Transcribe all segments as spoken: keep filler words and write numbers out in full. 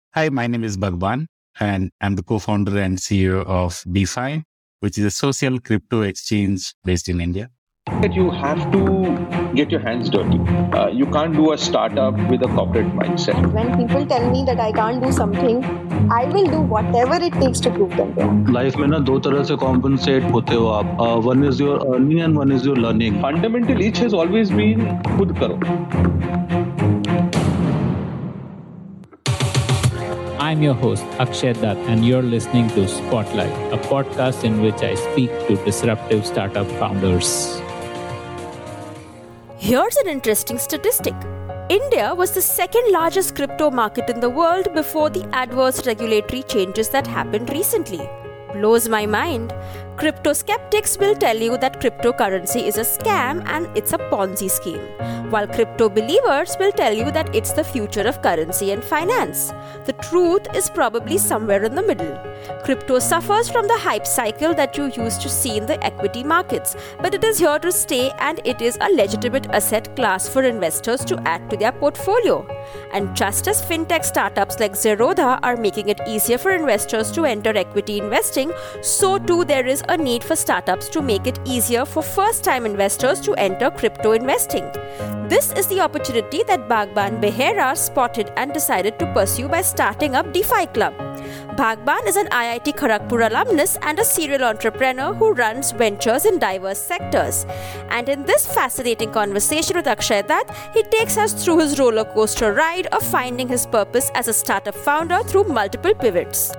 Hi, my name is Bhagwan, and I'm the co-founder and C E O of DeFi, which is a social crypto exchange based in India. That you have to get your hands dirty. Uh, you can't do a startup with a corporate mindset. When people tell me that I can't do something, I will do whatever it takes to prove them wrong. Life में ना दो तरह से compensate होते हो आप. One is your earning and one is your learning. Fundamental each has always been खुद करो. I'm your host, Akshay Dutt, and you're listening to Spotlight, a podcast in which I speak to disruptive startup founders. Here's an interesting statistic. India was the second largest crypto market in the world before the adverse regulatory changes that happened recently. Blows my mind. Crypto skeptics will tell you that cryptocurrency is a scam and it's a Ponzi scheme, while crypto believers will tell you that it's the future of currency and finance. The truth is probably somewhere in the middle. Crypto suffers from the hype cycle that you used to see in the equity markets, but it is here to stay and it is a legitimate asset class for investors to add to their portfolio. And just as fintech startups like Zerodha are making it easier for investors to enter equity investing, so too there is a need for startups to make it easier for first-time investors to enter crypto investing. This is the opportunity that Bhagban Behera spotted and decided to pursue by starting up DeFi Club. Bhagban is an I I T Kharagpur alumnus and a serial entrepreneur who runs ventures in diverse sectors. And in this fascinating conversation with Akshay Dutt, he takes us through his roller coaster ride of finding his purpose as a startup founder through multiple pivots.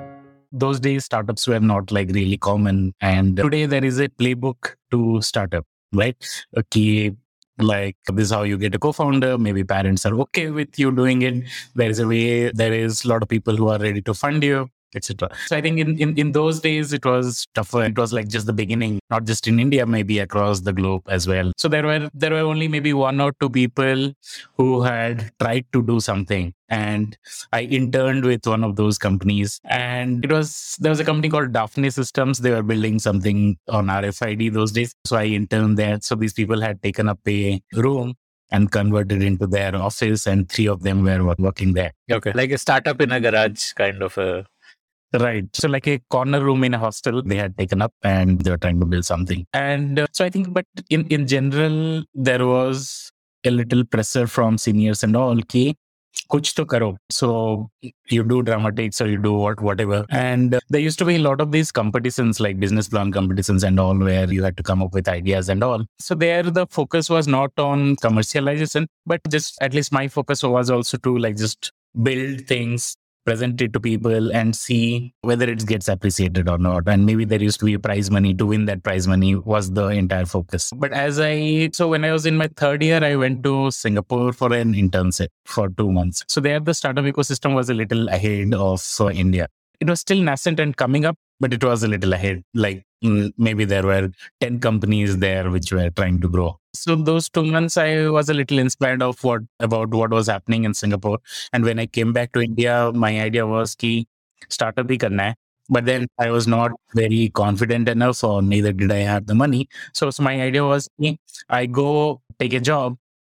Those days, startups were not like really common. And today there is a playbook to startup, right? A key, like this is how you get a co-founder. Maybe parents are okay with you doing it. There is a way, there is a lot of people who are ready to fund you, et cetera. So I think in, in, in those days, it was tougher. It was like just the beginning, not just in India, maybe across the globe as well. So there were there were only maybe one or two people who had tried to do something. And I interned with one of those companies. And it was, there was a company called Daphne Systems. They were building something on R F I D those days. So I interned there. So these people had taken up a room and converted into their office, and three of them were working there. Okay. Like a startup in a garage kind of a... Right. So like a corner room in a hostel, they had taken up and they were trying to build something. And uh, so I think, but in, in general, there was a little pressure from seniors and all, ki, kuch to karo. So you do dramatics or you do what, whatever. And uh, there used to be a lot of these competitions, like business plan competitions and all, where you had to come up with ideas and all. So there, the focus was not on commercialization, but just at least my focus was also to like just build things, present it to people and see whether it gets appreciated or not. And maybe there used to be a prize money. To win that prize money was the entire focus. But as I, so when I was in my third year, I went to Singapore for an internship for two months. So there the startup ecosystem was a little ahead of uh, India. It was still nascent and coming up, but it was a little ahead. Like mm, maybe there were ten companies there which were trying to grow. So those two months, I was a little inspired of what about what was happening in Singapore. And when I came back to India, my idea was ki startup hi karna hai. But then I was not very confident enough, or neither did I have the money. So, so my idea was ki I go take a job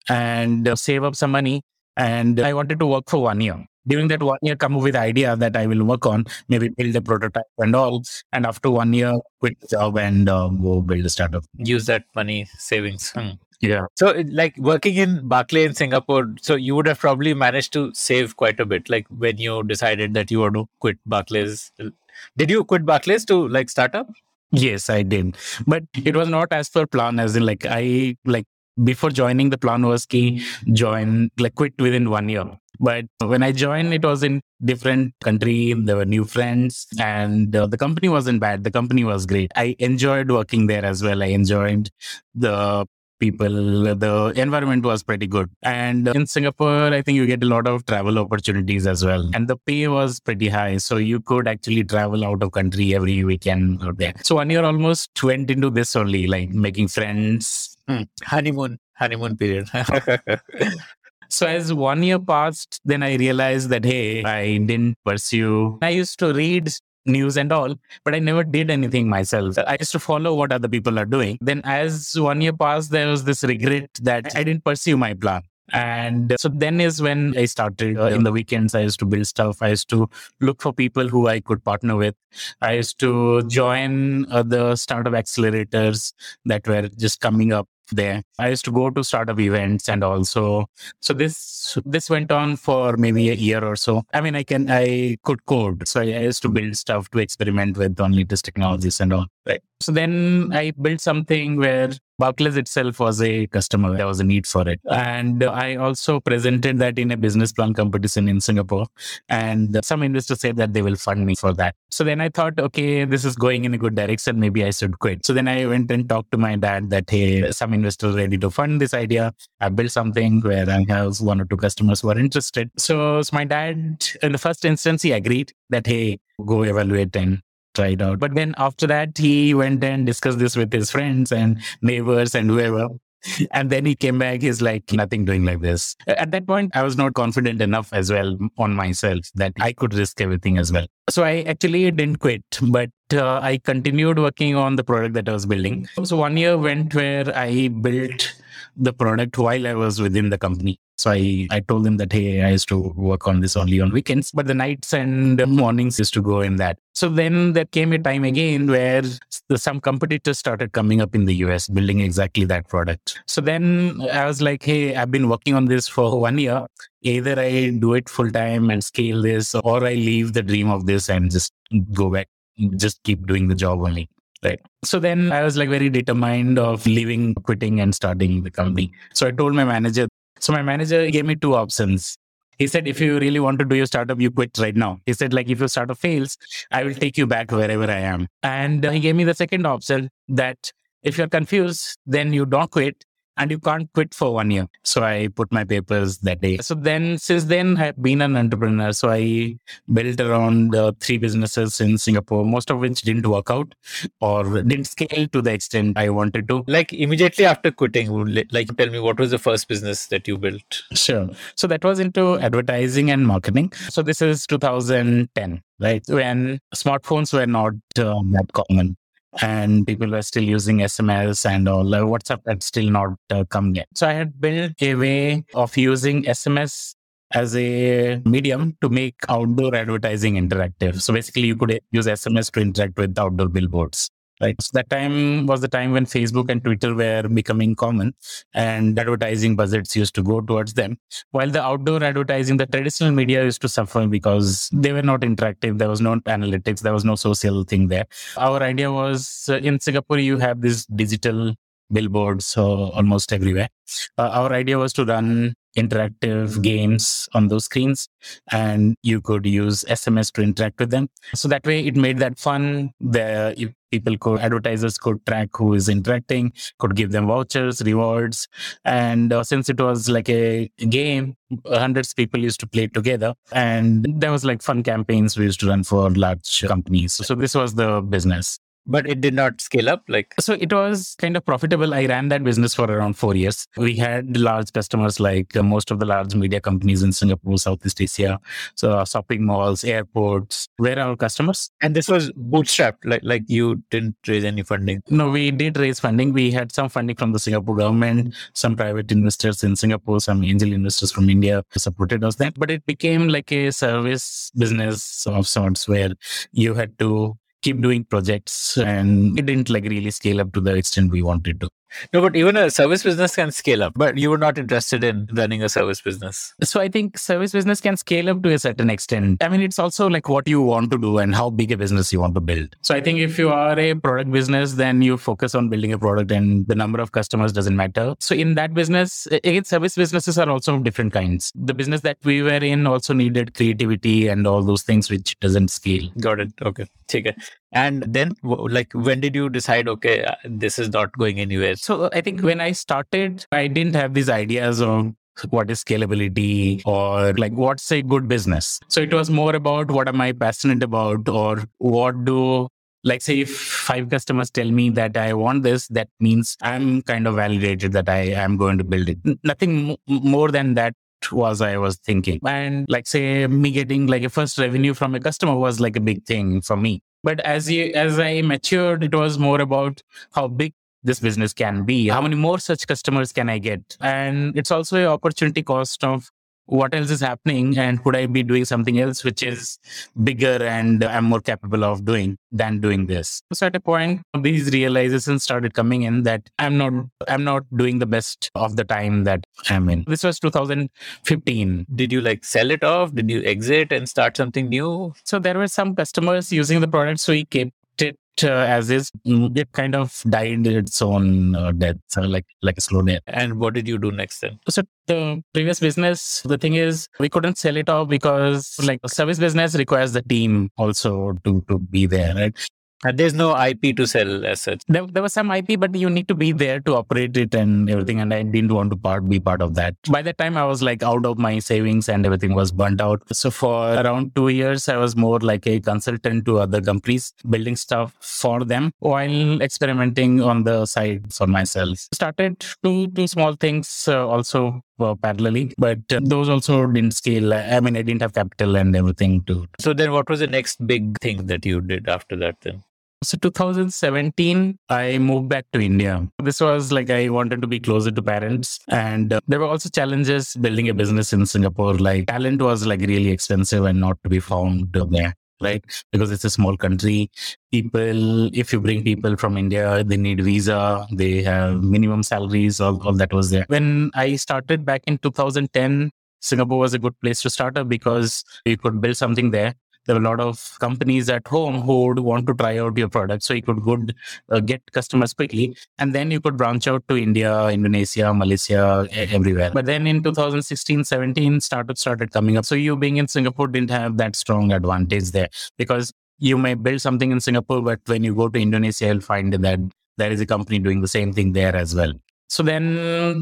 and uh, save up some money. And I wanted to work for one year. During that one year, come up with idea that I will work on, maybe build a prototype and all. And after one year, quit the job and uh, go build a startup. Use that money savings. Hmm. Yeah. So it- like working in Barclay in Singapore, so you would have probably managed to save quite a bit. Like when you decided that you want to quit Barclays, did you quit Barclays to like start up? Yes, I did. But it was not as per plan, as in like I like before joining, the plan was ki join, like quit within one year. But when I joined, it was in different country. There were new friends, and uh, the company wasn't bad. The company was great. I enjoyed working there as well. I enjoyed the people. The environment was pretty good. And in Singapore, I think you get a lot of travel opportunities as well. And the pay was pretty high. So you could actually travel out of country every weekend out there. So one year almost went into this only, like making friends. Hmm. Honeymoon, honeymoon period. So as one year passed, then I realized that, hey, I didn't pursue. I used to read news and all, but I never did anything myself. I used to follow what other people are doing. Then as one year passed, there was this regret that I didn't pursue my plan. And so then is when I started uh, in the weekends. I used to build stuff. I used to look for people who I could partner with. I used to join uh, the startup accelerators that were just coming up there. I used to go to startup events and also, so this this went on for maybe a year or so. I mean, I can I could code, so I, I used to build stuff to experiment with on latest technologies and all. Right. So then I built something where Barclays itself was a customer. There was a need for it. And I also presented that in a business plan competition in Singapore. And some investors said that they will fund me for that. So then I thought, okay, this is going in a good direction. Maybe I should quit. So then I went and talked to my dad that, hey, some investors ready to fund this idea. I built something where I have one or two customers who are interested. So, so my dad, in the first instance, he agreed that, hey, go evaluate and try it out. But then after that, he went and discussed this with his friends and neighbors and whoever. And then he came back, he's like, nothing doing like this. At that point, I was not confident enough as well on myself that I could risk everything as well. So I actually didn't quit, but uh, I continued working on the product that I was building. So one year went where I built the product while I was within the company. So I, I told them that, hey, I used to work on this only on weekends, but the nights and mornings used to go in that. So then there came a time again where the, some competitors started coming up in the U S building exactly that product. So then I was like, hey, I've been working on this for one year. Either I do it full time and scale this, or I leave the dream of this and just go back, just keep doing the job only. Right. So then I was like very determined of leaving, quitting and starting the company. So I told my manager, so my manager gave me two options. He said, if you really want to do your startup, you quit right now. He said, like, if your startup fails, I will take you back wherever I am. And he gave me the second option that if you're confused, then you don't quit. And you can't quit for one year. So I put my papers that day. So then, since then, I've been an entrepreneur. So I built around uh, three businesses in Singapore, most of which didn't work out or didn't scale to the extent I wanted to. Like immediately after quitting, like tell me, what was the first business that you built? Sure. So that was into advertising and marketing. So this is two thousand ten, right? When smartphones were not uh, that common. And people were still using S M S and all. Uh, WhatsApp had still not uh, come yet. So I had built a way of using S M S as a medium to make outdoor advertising interactive. So basically, you could use S M S to interact with outdoor billboards. Right. So that time was the time when Facebook and Twitter were becoming common and advertising budgets used to go towards them. While the outdoor advertising, the traditional media used to suffer because they were not interactive. There was no analytics. There was no social thing there. Our idea was uh, in Singapore, you have this digital billboards uh, almost everywhere. Uh, our idea was to run interactive games on those screens, and you could use S M S to interact with them. So that way it made that fun. The people could, advertisers could track who is interacting, could give them vouchers, rewards. And uh, since it was like a game, hundreds of people used to play together. And there was like fun campaigns we used to run for large companies. So this was the business. But it did not scale up. Like, so it was kind of profitable. I ran that business for around four years. We had large customers like uh, most of the large media companies in Singapore, Southeast Asia. So uh, shopping malls, airports were our customers. And this was bootstrapped, like like you didn't raise any funding. No, we did raise funding. We had some funding from the Singapore government, some private investors in Singapore, some angel investors from India supported us then. But it became like a service business of sorts where you had to keep doing projects, and it didn't like really scale up to the extent we wanted to. No, but even a service business can scale up, but you were not interested in running a service business. So I think service business can scale up to a certain extent. I mean, it's also like what you want to do and how big a business you want to build. So I think if you are a product business, then you focus on building a product and the number of customers doesn't matter. So in that business, again, service businesses are also of different kinds. The business that we were in also needed creativity and all those things, which doesn't scale. Got it. Okay. Okay. And then like, when did you decide, okay, this is not going anywhere? So I think when I started, I didn't have these ideas of what is scalability or like what's a good business. So it was more about what am I passionate about, or what do, like say if five customers tell me that I want this, that means I'm kind of validated that I am going to build it. Nothing m- more than that was I was thinking. And like say me getting like a first revenue from a customer was like a big thing for me. But as you, as I matured, it was more about how big this business can be? How many more such customers can I get? And it's also an opportunity cost of what else is happening, and could I be doing something else which is bigger and I'm more capable of doing than doing this? So at a point, these realizations started coming in that I'm not, I'm not doing the best of the time that I'm in. This was two thousand fifteen. Did you like sell it off? Did you exit and start something new? So there were some customers using the product, so we kept it uh, as is. It kind of died its own uh, death, so like like a slow death. And what did you do next then? So the previous business, the thing is, we couldn't sell it off because like service business requires the team also to to be there, right? And there's no I P to sell as such. There, there was some I P, but you need to be there to operate it and everything. And I didn't want to part be part of that. By that time, I was like out of my savings and everything was burnt out. So for around two years, I was more like a consultant to other companies, building stuff for them while experimenting on the side for myself. Started two two small things uh, also uh, parallelly, but uh, those also didn't scale. I mean, I didn't have capital and everything to. So then what was the next big thing that you did after that then? So two thousand seventeen, I moved back to India. This was like I wanted to be closer to parents. And uh, there were also challenges building a business in Singapore. Like talent was like really expensive and not to be found there, right? Because it's a small country. People, if you bring people from India, they need visa, they have minimum salaries, all, all that was there. When I started back in two thousand ten, Singapore was a good place to start up because you could build something there. There were a lot of companies at home who would want to try out your product. So you could good, uh, get customers quickly. And then you could branch out to India, Indonesia, Malaysia, everywhere. But then in two thousand sixteen, seventeen, startups started coming up. So you being in Singapore didn't have that strong advantage there because you may build something in Singapore, but when you go to Indonesia, you'll find that there is a company doing the same thing there as well. So then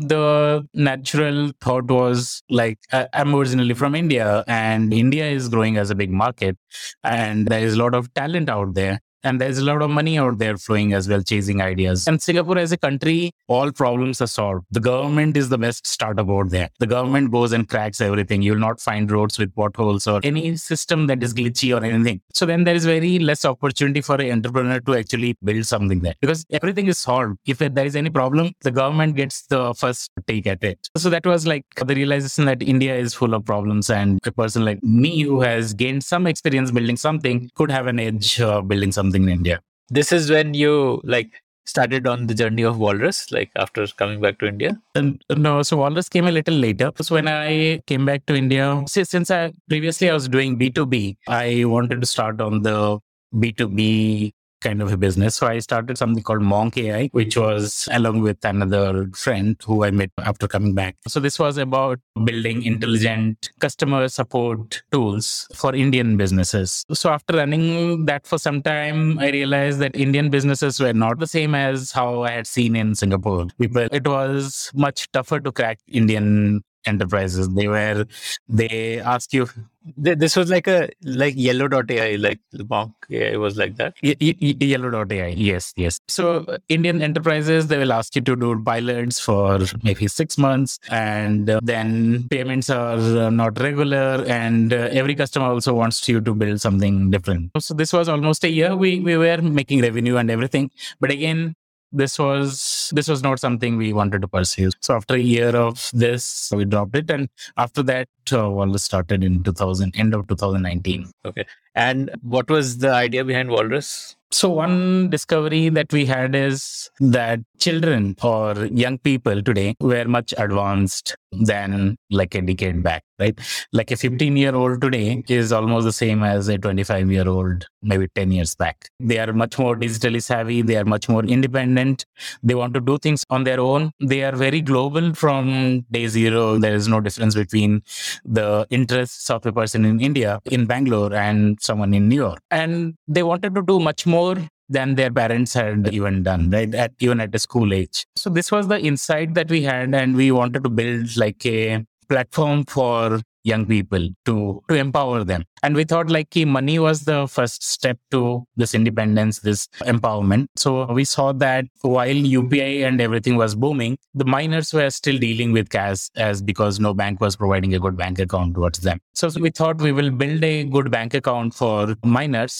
the natural thought was like, I'm originally from India and India is growing as a big market and there is a lot of talent out there. And there's a lot of money out there flowing as well, chasing ideas. And Singapore as a country, all problems are solved. The government is the best startup out there. The government goes and cracks everything. You'll not find roads with potholes or any system that is glitchy or anything. So then there is very less opportunity for an entrepreneur to actually build something there because everything is solved. If there is any problem, the government gets the first take at it. So that was like the realization that India is full of problems and a person like me who has gained some experience building something could have an edge uh, building something in India. This is when you like started on the journey of Walrus, like after coming back to India? And, no, so Walrus came a little later. So when I came back to India, since I previously I was doing B two B, I wanted to start on the B two B kind of a business. So I started something called Monk A I, which was along with another friend who I met after coming back. So this was about building intelligent customer support tools for Indian businesses. So after running that for some time, I realized that Indian businesses were not the same as how I had seen in Singapore. People, it was much tougher to crack Indian enterprises. They were, they ask you. This was like a, like Yellow dot A I, like Monk A I was like that. Y- y- Yellow dot A I, yes, yes. So uh, Indian enterprises, they will ask you to do pilots for maybe six months and uh, then payments are uh, not regular and uh, every customer also wants you to build something different. So this was almost a year we, we were making revenue and everything. But again, This was this was not something we wanted to pursue. So after a year of this, we dropped it, and after that, uh, Walrus started in two thousand, end of two thousand nineteen. Okay. And what was the idea behind Walrus? So one discovery that we had is that children or young people today were much advanced than like a decade back, right? Like a fifteen year old today is almost the same as a twenty-five year old, maybe ten years back. They are much more digitally savvy. They are much more independent. They want to do things on their own. They are very global from day zero. There is no difference between the interests of a person in India, in Bangalore, and someone in New York. And they wanted to do much more than their parents had even done, right? At, even at a school age. So this was the insight that we had, and we wanted to build like a platform for young people to, to empower them. And we thought like money was the first step to this independence, this empowerment. So we saw that while U P I and everything was booming, the minors were still dealing with cash as because no bank was providing a good bank account towards them. So we thought we will build a good bank account for minors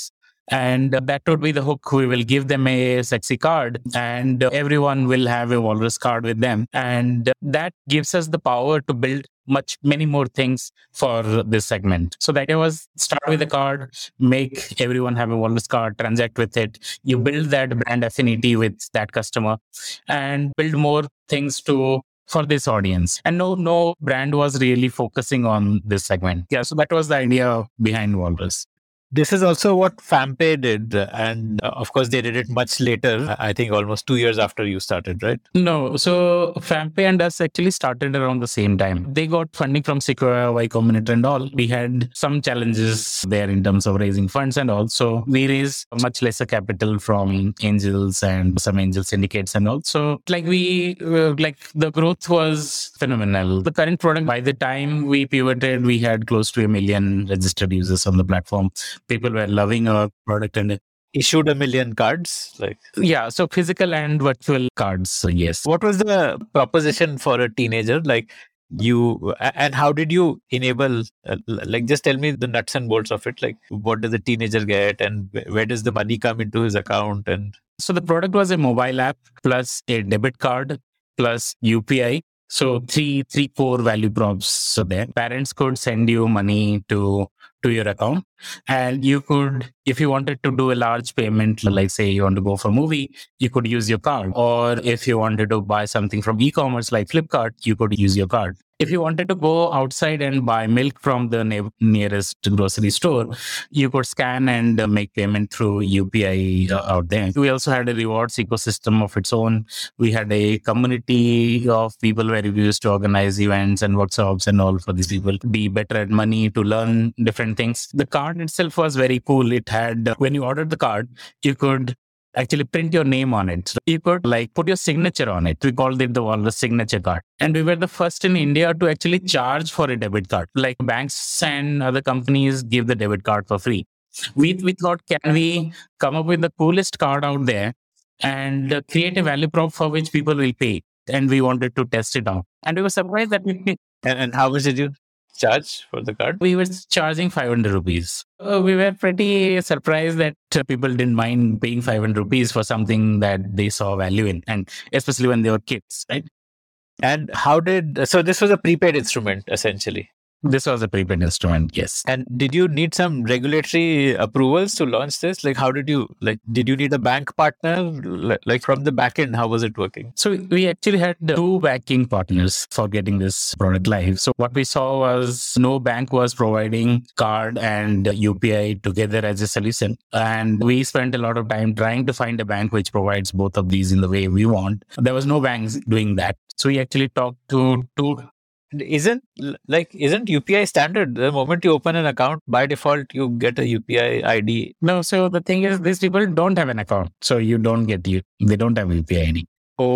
And that would be the hook. We will give them a sexy card and everyone will have a Walrus card with them. And that gives us the power to build much, many more things for this segment. So the idea was start with a card, make everyone have a Walrus card, transact with it. You build that brand affinity with that customer and build more things to for this audience. And no, no brand was really focusing on this segment. Yeah. So that was the idea behind Walrus. This is also what FamPay did. And uh, of course, they did it much later. I think almost two years after you started, right? No. So FamPay and us actually started around the same time. They got funding from Sequoia, Y Combinator and all. We had some challenges there in terms of raising funds and also we raised much lesser capital from angels and some angel syndicates and also like we, uh, like the growth was phenomenal. The current product, by the time we pivoted, we had close to a million registered users on the platform. People were loving our product and issued a million cards. Like yeah, so physical and virtual cards. So yes. What was the proposition for a teenager? Like you, and how did you enable? Uh, like just tell me the nuts and bolts of it. Like what does the teenager get, and where does the money come into his account? And so the product was a mobile app plus a debit card plus U P I. So three three core value props. So there, parents could send you money to to your account, and you could, if you wanted to do a large payment, like say you want to go for a movie, you could use your card. Or if you wanted to buy something from e-commerce like Flipkart, you could use your card. If you wanted to go outside and buy milk from the ne- nearest grocery store, you could scan and uh, make payment through U P I uh, out there. We also had a rewards ecosystem of its own. We had a community of people where we used to organize events and workshops and all for these people to be better at money, to learn different things. The card itself was very cool. It had, uh, when you ordered the card, you could actually print your name on it. So you could like put your signature on it. We called it the Walrus signature card. And we were the first in India to actually charge for a debit card. Like banks and other companies give the debit card for free. We, we thought, can we come up with the coolest card out there and uh, create a value prop for which people will pay? And we wanted to test it out. And we were surprised that we and, and how much did you charge for the card? We were charging five hundred rupees. Uh, we were pretty surprised that uh, people didn't mind paying five hundred rupees for something that they saw value in, and especially when they were kids, right? And how did, so this was a prepaid instrument essentially? This was a prepaid instrument, yes. And did you need some regulatory approvals to launch this? Like, how did you, like, did you need a bank partner? Like, from the back end, how was it working? So we actually had two banking partners for getting this product live. So what we saw was no bank was providing card and U P I together as a solution. And we spent a lot of time trying to find a bank which provides both of these in the way we want. There was no banks doing that. So we actually talked to two. Isn't like isn't U P I standard? The moment you open an account, by default you get a U P I I D. No, so the thing is, these people don't have an account, so you don't get you. They don't have U P I I D.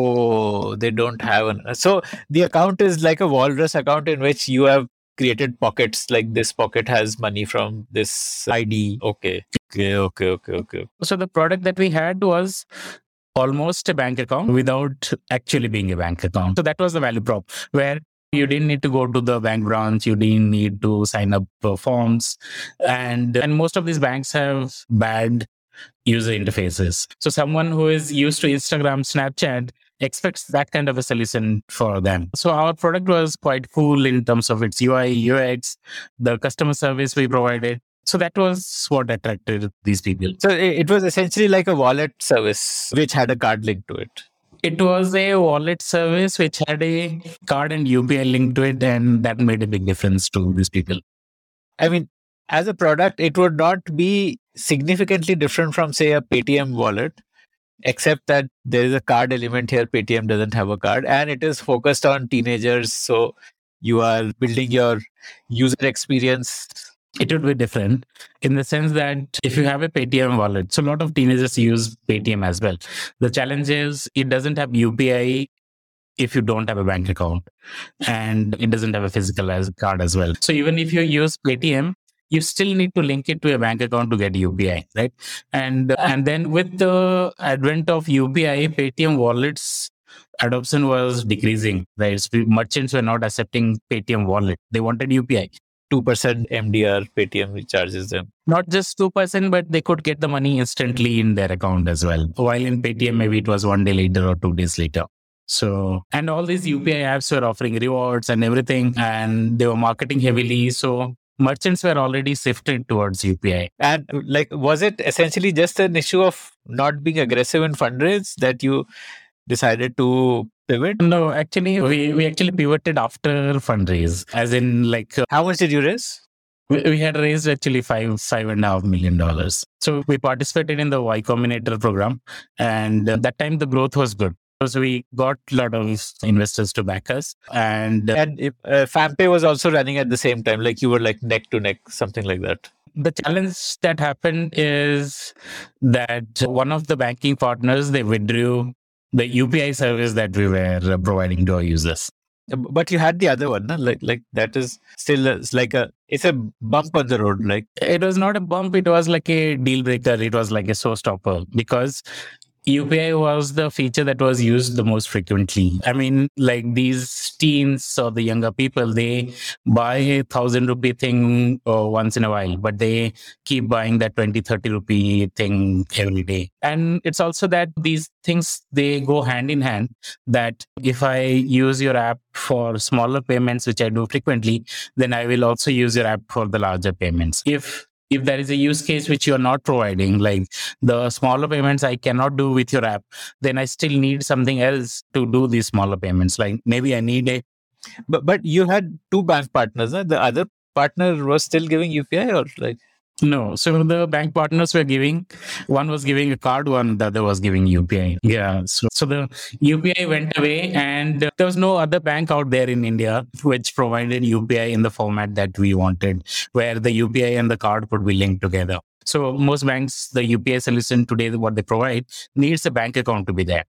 Oh, they don't have an. So the account is like a Walrus account in which you have created pockets. Like this pocket has money from this I D. Okay, okay, okay, okay, okay. So the product that we had was almost a bank account without actually being a bank account. So that was the value prop where you didn't need to go to the bank branch. You didn't need to sign up for forms. And, and most of these banks have bad user interfaces. So someone who is used to Instagram, Snapchat expects that kind of a solution for them. So our product was quite cool in terms of its U I, U X, the customer service we provided. So that was what attracted these people. So it was essentially like a wallet service which had a card linked to it. It was a wallet service which had a card and U P I linked to it, and that made a big difference to these people. I mean, as a product, it would not be significantly different from, say, a Paytm wallet, except that there is a card element here. Paytm doesn't have a card, and it is focused on teenagers. So you are building your user experience. It would be different in the sense that if you have a Paytm wallet, so a lot of teenagers use Paytm as well. The challenge is it doesn't have U P I if you don't have a bank account, and it doesn't have a physical as card as well. So even if you use Paytm, you still need to link it to a bank account to get U P I, right? And and then with the advent of U P I, Paytm wallets adoption was decreasing, right? So merchants were not accepting Paytm wallet. They wanted U P I. two percent M D R Paytm charges them. Not just two percent, but they could get the money instantly in their account as well. While in Paytm, maybe it was one day later or two days later. So, and all these U P I apps were offering rewards and everything, and they were marketing heavily. So merchants were already shifted towards U P I. And like, was it essentially just an issue of not being aggressive in fundraise that you decided to pivot? No, actually, we, we actually pivoted after fundraise, as in like, uh, How much did you raise? we, we had raised actually five, five and a half million dollars. So we participated in the Y Combinator program, and uh, that time the growth was good. So we got a lot of investors to back us. And uh, And if, uh, FamPay was also running at the same time, like you were like neck to neck, something like that. the challenge that happened is that one of the banking partners, they withdrew the U P I service that we were uh, providing to our users. But you had the other one, no? like like that is still a, it's like a it's a bump on the road. Like It was not a bump, it was like a deal breaker. It was like a showstopper because U P I was the feature that was used the most frequently. I mean, like these teens or the younger people, they buy a thousand rupee thing uh, once in a while, but they keep buying that twenty, thirty rupee thing every day. And it's also that these things, they go hand in hand, that if I use your app for smaller payments, which I do frequently, then I will also use your app for the larger payments. If If there is a use case which you're not providing, like the smaller payments I cannot do with your app, then I still need something else to do these smaller payments. Like maybe I need a... but but you had two bank partners, no? The other partner was still giving U P I or like No. So the bank partners were giving, one was giving a card, one, the other was giving U P I. Yeah. So, so the U P I went away, and uh, there was no other bank out there in India which provided U P I in the format that we wanted, where the U P I and the card could be linked together. So most banks, the U P I solution today, what they provide, needs a bank account to be there.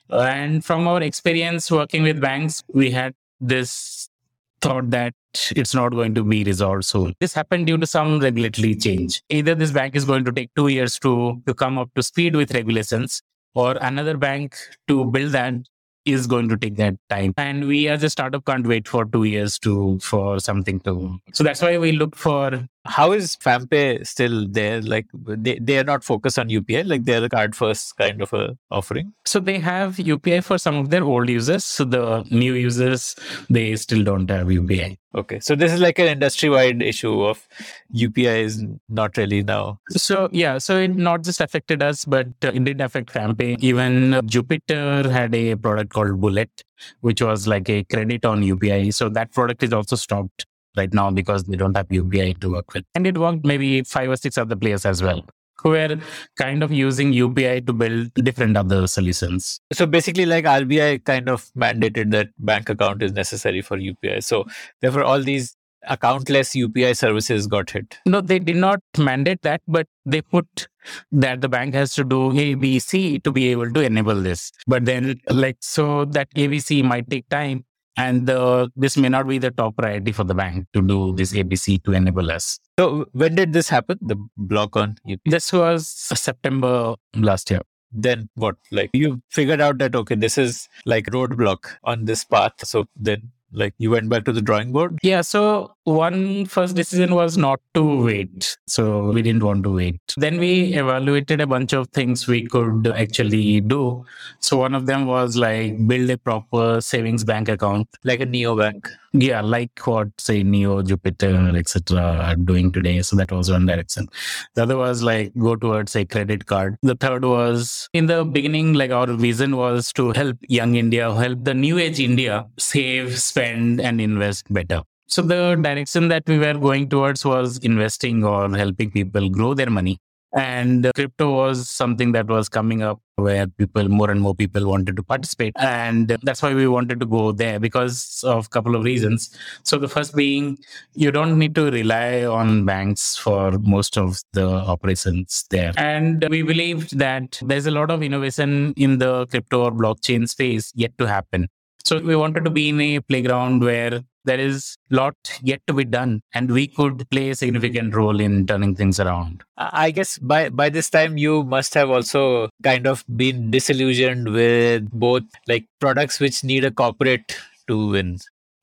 And from our experience working with banks, we had this thought that it's not going to be resolved soon. This happened due to some regulatory change. Either this bank is going to take two years to, to come up to speed with regulations, or another bank to build that is going to take that time. And we as a startup can't wait for two years to for something to. So that's why we looked for... How is FamPay still there? Like they, they are not focused on U P I, like they're a card first kind of a offering. So they have U P I for some of their old users. So the new users, they still don't have U P I. Okay. So this is like an industry-wide issue of U P I is not really now. So yeah, so it not just affected us, but uh, it did affect FamPay. Even uh, Jupiter had a product called Bullet, which was like a credit on U P I. So that product is also stopped right now because they don't have U P I to work with. And it worked maybe five or six other players as well, who were kind of using U P I to build different other solutions. So basically like R B I kind of mandated that bank account is necessary for U P I. So therefore all these accountless U P I services got hit. No, they did not mandate that, but they put that the bank has to do A B C to be able to enable this. But then like, so that A B C might take time. And uh, this may not be the top priority for the bank to do this A B C to enable us. So when did this happen? The block on U P I? This was September last year. Then what? Like you figured out that, okay, this is like roadblock on this path. So then like you went back to the drawing board? Yeah. So one first decision was not to wait. So we didn't want to wait. Then we evaluated a bunch of things we could actually do. So one of them was like build a proper savings bank account. Like a neobank. Yeah, like what say Neo, Jupiter, et cetera are doing today. So that was one direction. The other was like go towards a credit card. The third was in the beginning, like our vision was to help young India, help the new age India save, spend, and invest better. So the direction that we were going towards was investing or helping people grow their money. And uh, crypto was something that was coming up where people, more and more people wanted to participate. And that's why we wanted to go there because of a couple of reasons. So the first being, you don't need to rely on banks for most of the operations there. And we believed that there's a lot of innovation in the crypto or blockchain space yet to happen. So we wanted to be in a playground where there is a lot yet to be done and we could play a significant role in turning things around. I guess by, by this time you must have also kind of been disillusioned with both like products which need a corporate to win.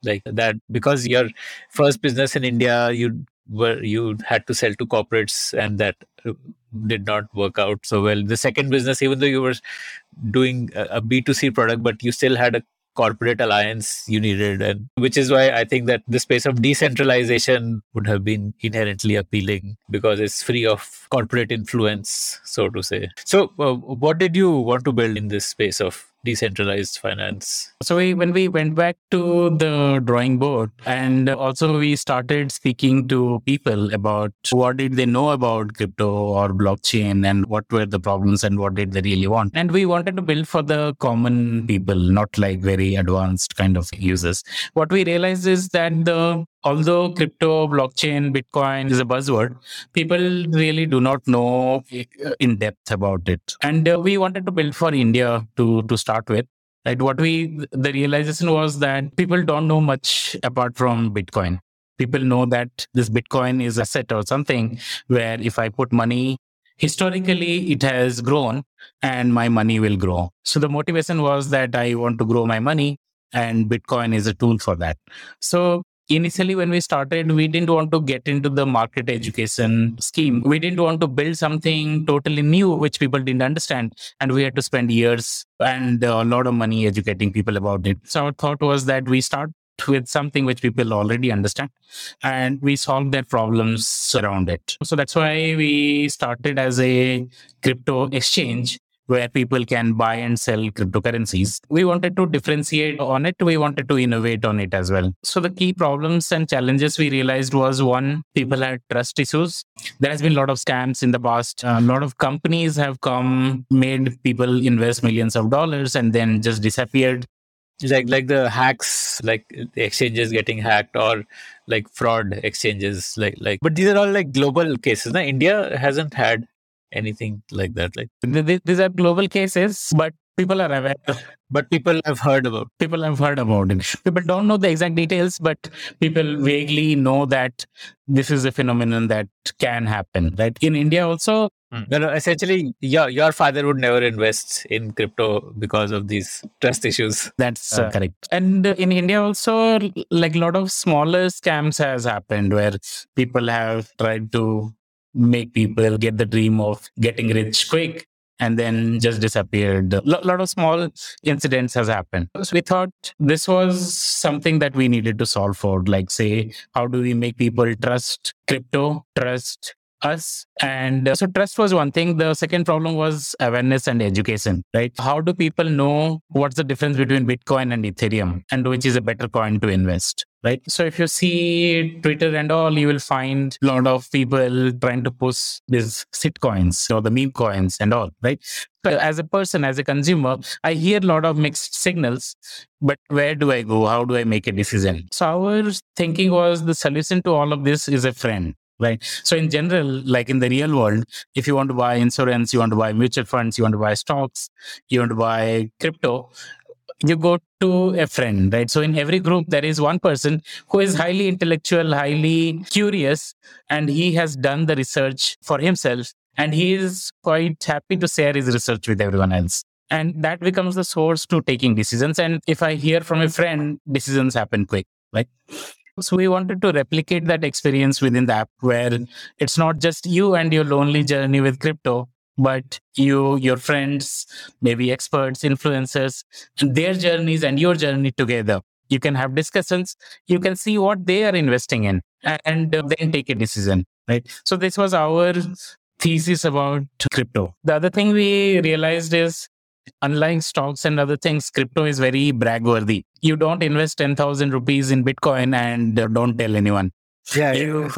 Like that, because your first business in India, you were you had to sell to corporates, and that did not work out so well. The second business, even though you were doing a B two C product, but you still had a corporate alliance you needed, and which is why I think that the space of decentralization would have been inherently appealing, because it's free of corporate influence, so to say. So uh, what did you want to build in this space of decentralized finance? So we, when we went back to the drawing board, and also we started speaking to people about what did they know about crypto or blockchain, and what were the problems and what did they really want. And we wanted to build for the common people, not like very advanced kind of users. What we realized is that the although crypto, blockchain, Bitcoin is a buzzword, people really do not know in depth about it. And uh, we wanted to build for India to, to start with. Right? What we, the realization was that people don't know much apart from Bitcoin. People know that this Bitcoin is an asset or something where if I put money, historically it has grown and my money will grow. So the motivation was that I want to grow my money, and Bitcoin is a tool for that. So initially, when we started, we didn't want to get into the market education scheme. We didn't want to build something totally new, which people didn't understand. And we had to spend years and a lot of money educating people about it. So our thought was that we start with something which people already understand, and we solve their problems around it. So that's why we started as a crypto exchange, where people can buy and sell cryptocurrencies. We wanted to differentiate on it. We wanted to innovate on it as well. So the key problems and challenges we realized was, one, people had trust issues. There has been a lot of scams in the past. A lot of companies have come, made people invest millions of dollars and then just disappeared. Like like the hacks, like the exchanges getting hacked, or like fraud exchanges. Like like, but these are all like global cases. Now, India hasn't had anything like that. Like these are global cases, but people are aware. But people have heard about. People have heard about it. People don't know the exact details, but people vaguely know that this is a phenomenon that can happen. Right? In India also. Hmm. You know, essentially, your your father would never invest in crypto because of these trust issues. That's uh, correct. And uh, in India also, like a lot of smaller scams has happened where people have tried to make people get the dream of getting rich quick and then just disappeared. A lot, lot of small incidents has happened. So we thought this was something that we needed to solve for. Like, say, how do we make people trust crypto, trust us? And uh, so trust was one thing. The second problem was awareness and education, right? How do people know what's the difference between Bitcoin and Ethereum, and which is a better coin to invest? Right. So if you see Twitter and all, you will find a lot of people trying to push these sit coins or the meme coins and all. Right. So as a person, as a consumer, I hear a lot of mixed signals, but where do I go? How do I make a decision? So our thinking was the solution to all of this is a friend. Right. So in general, like in the real world, if you want to buy insurance, you want to buy mutual funds, you want to buy stocks, you want to buy crypto, you go to a friend, right? So in every group, there is one person who is highly intellectual, highly curious, and he has done the research for himself, and he is quite happy to share his research with everyone else. And that becomes the source to taking decisions. And if I hear from a friend, decisions happen quick, right? So we wanted to replicate that experience within the app, where it's not just you and your lonely journey with crypto, but you, your friends, maybe experts, influencers, their journeys and your journey together. You can have discussions. You can see what they are investing in and then take a decision, right? So this was our thesis about crypto. The other thing we realized is, unlike stocks and other things, crypto is very brag-worthy. You don't invest ten thousand rupees in Bitcoin and don't tell anyone. Yeah, you,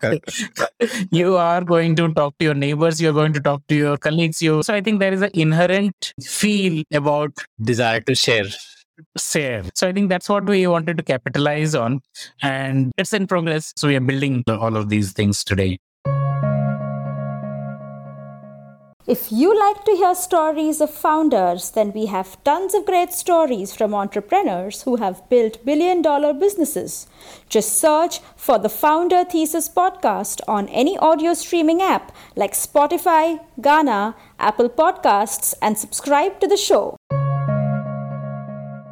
you are going to talk to your neighbors, you're going to talk to your colleagues. You So I think there is an inherent feel about desire to share. Share. So I think that's what we wanted to capitalize on, and it's in progress. So we are building all of these things today. If you like to hear stories of founders, then we have tons of great stories from entrepreneurs who have built billion dollar businesses. Just search for the Founder Thesis podcast on any audio streaming app like Spotify, Gaana, Apple Podcasts, and subscribe to the show.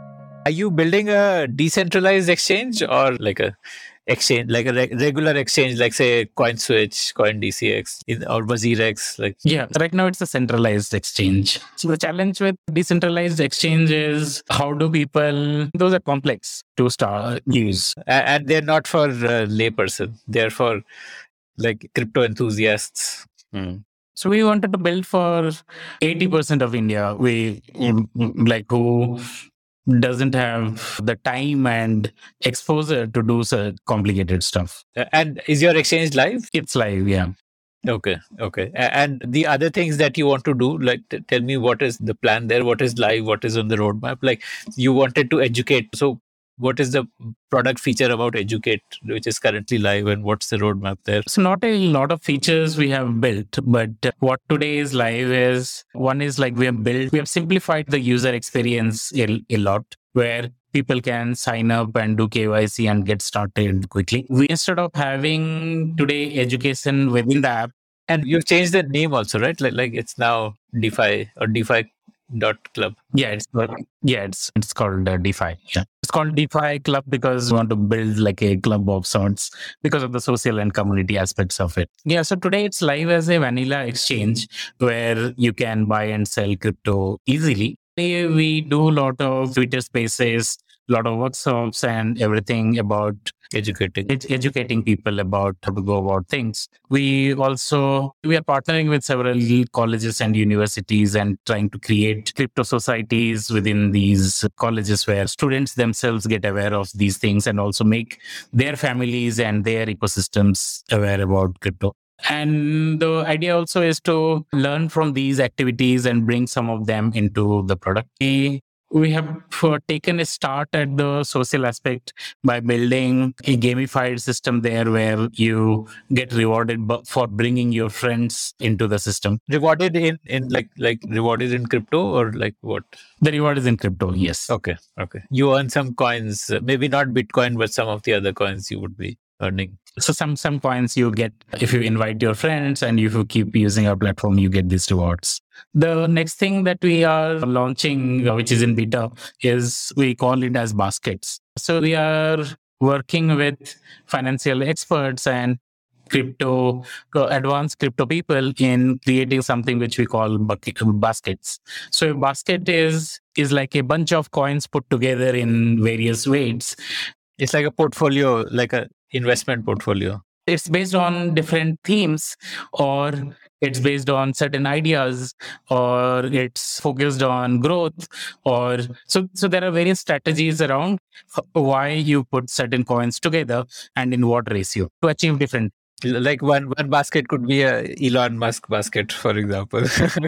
Are you building a decentralized exchange or like a exchange, like a re- regular exchange, like say CoinSwitch, CoinDCX, in, or WazirX? Like Yeah, right now it's a centralized exchange. So the challenge with decentralized exchange is how do people, those are complex to start use. a- and they're not for uh, layperson; they're for like crypto enthusiasts. Hmm. So we wanted to build for eighty percent of India. We mm, like who doesn't have the time and exposure to do such complicated stuff. Uh, And is your exchange live? It's live, yeah. Okay, okay. A- And the other things that you want to do, like t- tell me what is the plan there, what is live, what is on the roadmap? Like you wanted to educate. So what is the product feature about educate, which is currently live, and what's the roadmap there? So not a lot of features we have built, but uh, what today is live is one is like we have built, we have simplified the user experience a, a lot where people can sign up and do K Y C and get started quickly. We instead of having today education within the app. And you've changed the name also, right? Like, like it's now DeFi or DeFi dot club. Yeah, it's yeah, it's it's called uh, DeFi. Yeah, it's called DeFi Club because we want to build like a club of sorts because of the social and community aspects of it. Yeah, so today it's live as a vanilla exchange where you can buy and sell crypto easily. We do a lot of Twitter Spaces, a lot of workshops, and everything about Educating. ed- educating people about how to go about things. We also we are partnering with several colleges and universities and trying to create crypto societies within these colleges where students themselves get aware of these things and also make their families and their ecosystems aware about crypto. And the idea also is to learn from these activities and bring some of them into the product. We we have uh, taken a start at the social aspect by building a gamified system there where you get rewarded bu- for bringing your friends into the system. Rewarded in, in like like rewarded in crypto or like what? The reward is in crypto, yes. Okay, okay. You earn some coins, uh, maybe not Bitcoin, but some of the other coins you would be earning. So some some coins you get if you invite your friends, and if you keep using our platform, you get these rewards. The next thing that we are launching, uh, which is in beta, is we call it as baskets. So we are working with financial experts and crypto, uh, advanced crypto people in creating something which we call bucket, baskets. So a basket is is like a bunch of coins put together in various weights. It's like a portfolio, like a investment portfolio. It's based on different themes, or it's based on certain ideas, or it's focused on growth, or so so there are various strategies around h- why you put certain coins together and in what ratio to achieve different. Like one one basket could be a Elon Musk basket, for example.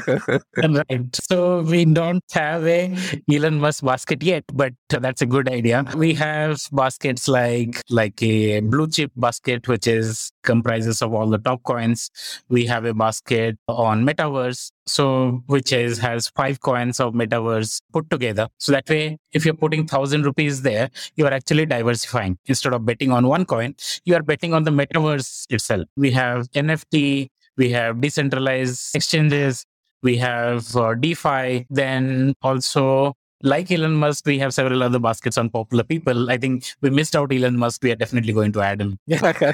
Right. So we don't have a Elon Musk basket yet, but that's a good idea. We have baskets like like a blue chip basket, which is comprises of all the top coins. We have a basket on Metaverse, so which is has five coins of Metaverse put together. So that way, if you're putting thousand rupees there, you are actually diversifying. Instead of betting on one coin, you are betting on the Metaverse itself. We have N F T. We have decentralized exchanges. We have uh, DeFi. Then also, like Elon Musk, we have several other baskets on popular people. I think we missed out Elon Musk. We are definitely going to add him.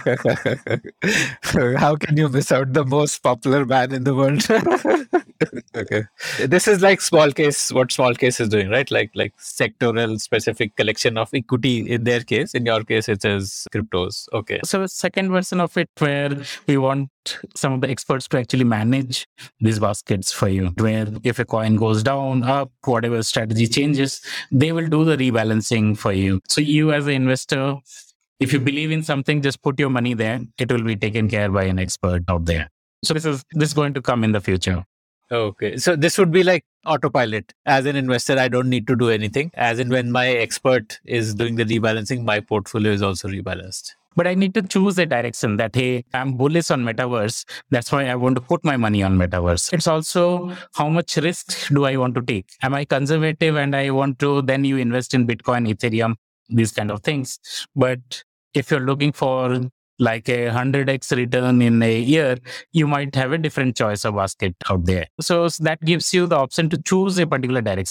How can you miss out the most popular man in the world? Okay. This is like small case, what small case is doing, right? Like like sectoral specific collection of equity in their case. In your case, it is cryptos. Okay. So the second version of it where we want some of the experts to actually manage these baskets for you, where if a coin goes down, up, whatever strategy changes, they will do the rebalancing for you. So you as an investor, if you believe in something, just put your money there. It will be taken care by an expert out there. So this is this is going to come in the future. Okay. So this would be like autopilot. As an investor, I don't need to do anything. As in when my expert is doing the rebalancing, my portfolio is also rebalanced. But I need to choose a direction that, hey, I'm bullish on Metaverse. That's why I want to put my money on Metaverse. It's also how much risk do I want to take? Am I conservative and I want to, then you invest in Bitcoin, Ethereum, these kind of things. But if you're looking for like a one hundred x return in a year, you might have a different choice of basket out there. So that gives you the option to choose a particular direction.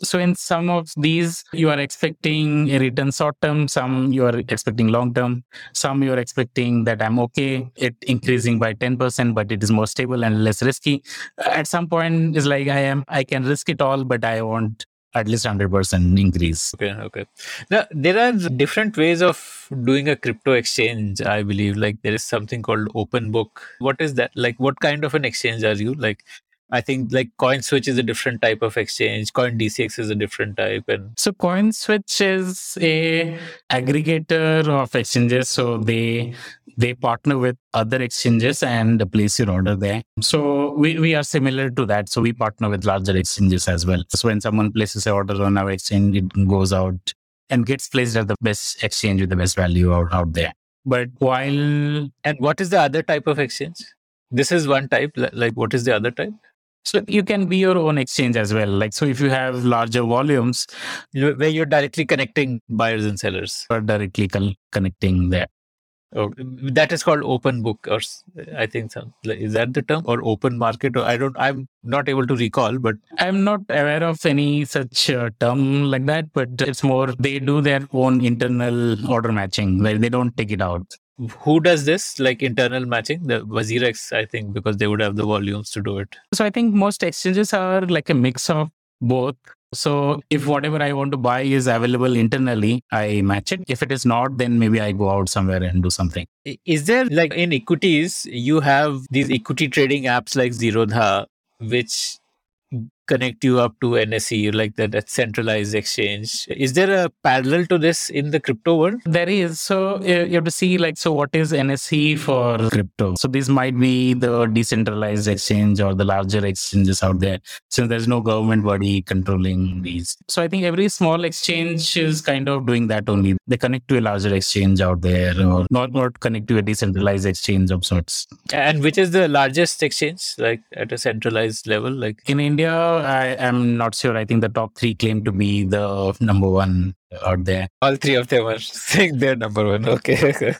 So in some of these, you are expecting a return short term, some you are expecting long term, some you are expecting that I'm okay, it increasing by ten percent, but it is more stable and less risky. At some point, it's like I am, I can risk it all, but I want at least one hundred percent increase. Okay, okay. Now, there are different ways of doing a crypto exchange, I believe. Like there is something called open book. What is that? Like what kind of an exchange are you? Like I think like CoinSwitch is a different type of exchange. CoinDCX is a different type. And so CoinSwitch is a aggregator of exchanges. So they they partner with other exchanges and place your order there. So we, we are similar to that. So we partner with larger exchanges as well. So when someone places an order on our exchange, it goes out and gets placed at the best exchange with the best value out, out there. But while... And what is the other type of exchange? This is one type. Like what is the other type? So you can be your own exchange as well. Like, so if you have larger volumes, where you're directly connecting buyers and sellers, or directly con- connecting there. Oh, that is called open book, or I think some, is that the term, or open market? Or I don't, I'm not able to recall, but I'm not aware of any such uh, term like that. But it's more they do their own internal order matching where they don't take it out. Who does this, like internal matching? The WazirX, I think, because they would have the volumes to do it. So I think most exchanges are like a mix of both. So if whatever I want to buy is available internally, I match it. If it is not, then maybe I go out somewhere and do something. Is there, like in equities, you have these equity trading apps like Zerodha, which connect you up to N S E, like that, that centralized exchange. Is there a parallel to this in the crypto world? There is. So you have to see, like, so what is N S E for crypto? So this might be the decentralized exchange or the larger exchanges out there, since there's no government body controlling these. So I think every small exchange is kind of doing that only. They connect to a larger exchange out there, or not, not connect to a decentralized exchange of sorts. And which is the largest exchange, like at a centralized level? Like in India, I am not sure. I think the top three claim to be the number one out there. All three of them are saying they're number one. Okay.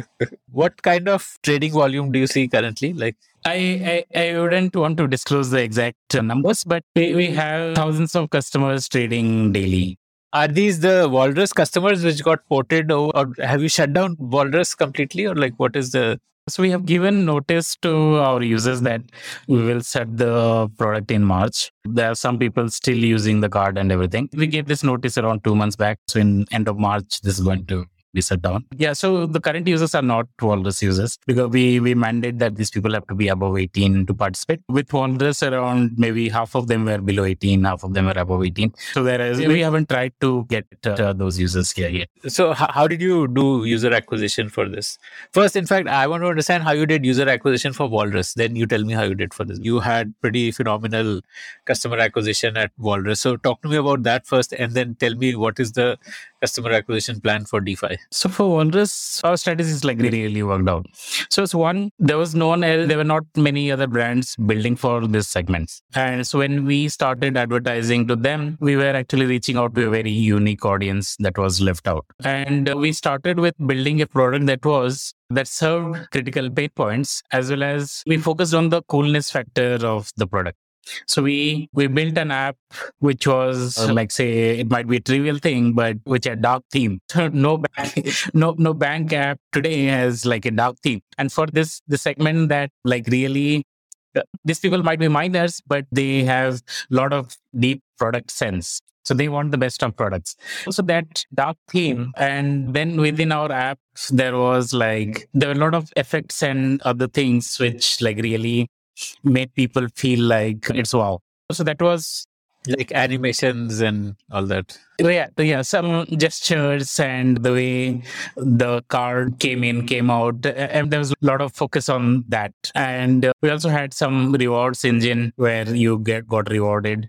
What kind of trading volume do you see currently? Like, I, I, I wouldn't want to disclose the exact numbers, but we, we have thousands of customers trading daily. Are these the Walrus customers which got ported, over, or have you shut down Walrus completely, or like what is the... So we have given notice to our users that we will set the product in March. There are some people still using the card and everything. We gave this notice around two months back. So in end of March, this is going to be shut down. Yeah, so the current users are not Walrus users because we, we mandate that these people have to be above eighteen to participate. With Walrus, around maybe half of them were below eighteen, half of them were above eighteen. So whereas we haven't tried to get uh, those users here yet. So h- how did you do user acquisition for this? First, in fact, I want to understand how you did user acquisition for Walrus. Then you tell me how you did for this. You had pretty phenomenal customer acquisition at Walrus. So talk to me about that first, and then tell me what is the customer acquisition plan for DeFi. So for Walrus, our strategy is like really worked out. So it's one, there was no one else, there were not many other brands building for this segments. And so when we started advertising to them, we were actually reaching out to a very unique audience that was left out. And we started with building a product that was that served critical pain points, as well as we focused on the coolness factor of the product. So we we built an app which was uh, like, say, it might be a trivial thing, but which had dark theme. So no bank, no no bank app today has like a dark theme. And for this the segment that like really, uh, these people might be miners, but they have a lot of deep product sense. So they want the best of products. So that dark theme, and then within our app, there was like there were a lot of effects and other things which like really made people feel like it's wow. So that was like animations and all that. Yeah, yeah, some gestures and the way the card came in, came out, and there was a lot of focus on that. And uh, we also had some rewards engine where you get got rewarded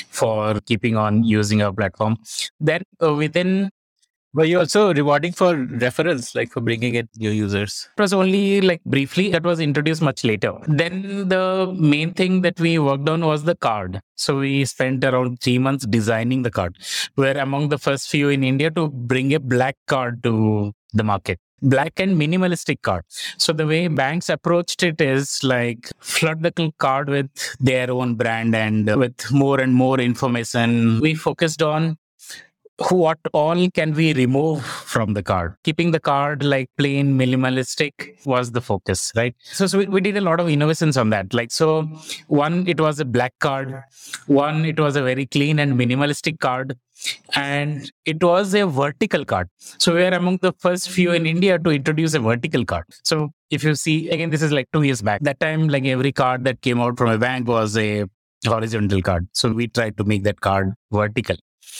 for keeping on using our platform. Then uh, within Were you also rewarding for referrals, like for bringing in your users? It was only like briefly, that was introduced much later. Then the main thing that we worked on was the card. So we spent around three months designing the card. We were among the first few in India to bring a black card to the market. black and minimalistic card. So the way banks approached it is like flood the card with their own brand and with more and more information. We focused on what all can we remove from the card. Keeping the card like plain minimalistic was the focus, right? So, so we, we did a lot of innovations on that. Like, so one, it was a black card. One, it was a very clean and minimalistic card. And it was a vertical card. So we are among the first few in India to introduce a vertical card. So if you see, again, this is like two years back. That time, like every card that came out from a bank was a horizontal card. So we tried to make that card vertical.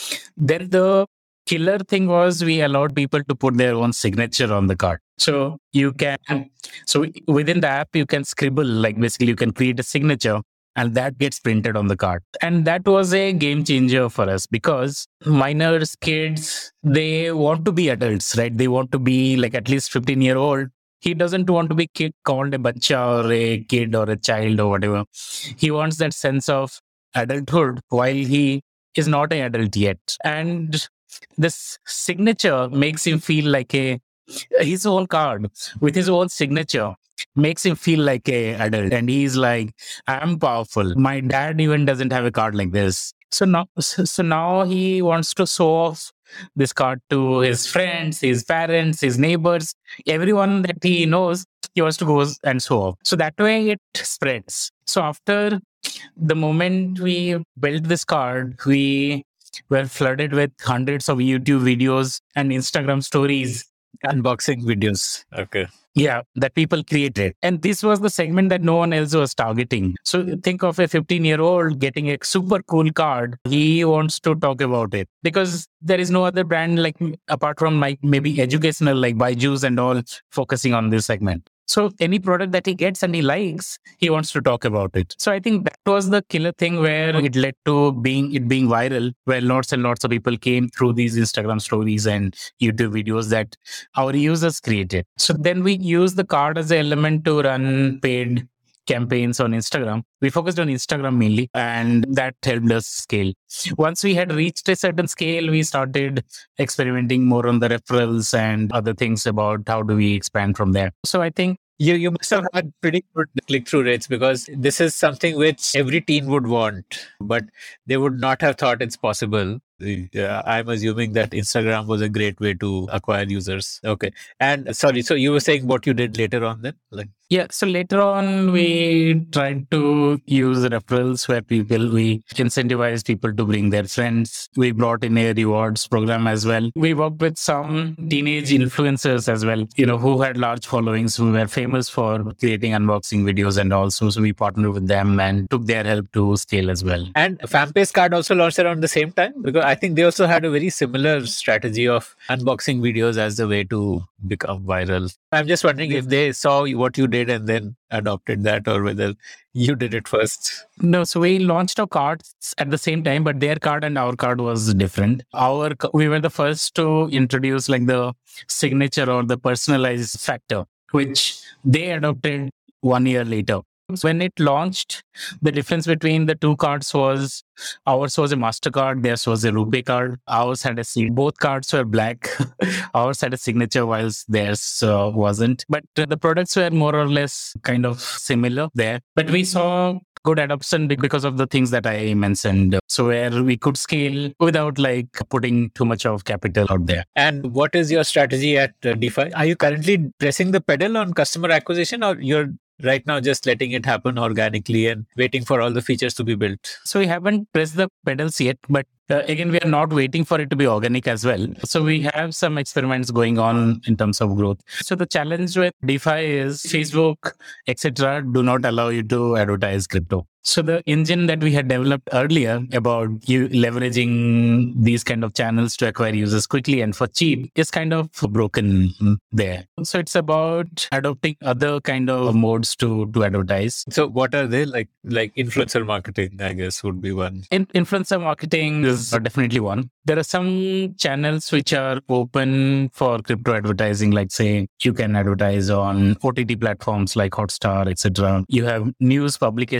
Then the killer thing was we allowed people to put their own signature on the card. So you can, so within the app, you can scribble, like basically you can create a signature and that gets printed on the card. And that was a game changer for us because minors, kids, they want to be adults, right? They want to be like at least fifteen year old. He doesn't want to be kid, called a bacha or a kid or a child or whatever. He wants that sense of adulthood while he is not an adult yet. And this signature makes him feel like a, his own card with his own signature makes him feel like a adult. And he's like, I'm powerful. My dad even doesn't have a card like this. So now, so now he wants to show off this card to his friends, his parents, his neighbors, everyone that he knows, he wants to go and show off. So that way it spreads. So after the moment we built this card, we were flooded with hundreds of YouTube videos and Instagram stories. Unboxing videos. Okay. Yeah, that people created. And this was the segment that no one else was targeting. So think of a fifteen year old getting a super cool card. He wants to talk about it because there is no other brand like apart from like maybe educational like Byju's and all focusing on this segment. So any product that he gets and he likes, he wants to talk about it. So I think that was the killer thing where it led to being it being viral, where lots and lots of people came through these Instagram stories and YouTube videos that our users created. So then we used the card as an element to run paid campaigns on Instagram. We focused on Instagram mainly, and that helped us scale. Once we had reached a certain scale, we started experimenting more on the referrals and other things about how do we expand from there. So I think You you must have had pretty good click-through rates because this is something which every teen would want, but they would not have thought it's possible. Uh, I'm assuming that Instagram was a great way to acquire users. Okay. And sorry, so you were saying what you did later on then? Like, yeah, so later on, we tried to use referrals where people, we incentivized people to bring their friends. We brought in a rewards program as well. We worked with some teenage influencers as well, you know, who had large followings, who were famous for creating unboxing videos and also. So we partnered with them and took their help to scale as well. And FamPay's card also launched around the same time because I think they also had a very similar strategy of unboxing videos as the way to become viral. I'm just wondering if they saw what you did and then adopted that or whether you did it first. No, so we launched our cards at the same time, but their card and our card was different. Our we were the first to introduce like the signature or the personalized factor, which they adopted one year later. When it launched, the difference between the two cards was ours was a MasterCard, theirs was a RuPay card. Ours had a sig- both cards were black. Ours had a signature, whilst theirs uh, wasn't. But uh, the products were more or less kind of similar there. But we saw good adoption because of the things that I mentioned. So where we could scale without like putting too much of capital out there. And what is your strategy at uh, DeFi? Are you currently pressing the pedal on customer acquisition or you're right now just letting it happen organically and waiting for all the features to be built? So we haven't pressed the pedals yet, but uh, again, we are not waiting for it to be organic as well. So we have some experiments going on in terms of growth. So the challenge with DeFi is Facebook, et cetera, do not allow you to advertise crypto. So the engine that we had developed earlier about you leveraging these kind of channels to acquire users quickly and for cheap is kind of broken there. So it's about adopting other kind of modes to, to advertise. So what are they? Like like influencer marketing, I guess, would be one. In, influencer marketing is definitely one. There are some channels which are open for crypto advertising, like say you can advertise on O T T platforms like Hotstar, et cetera. You have news publications like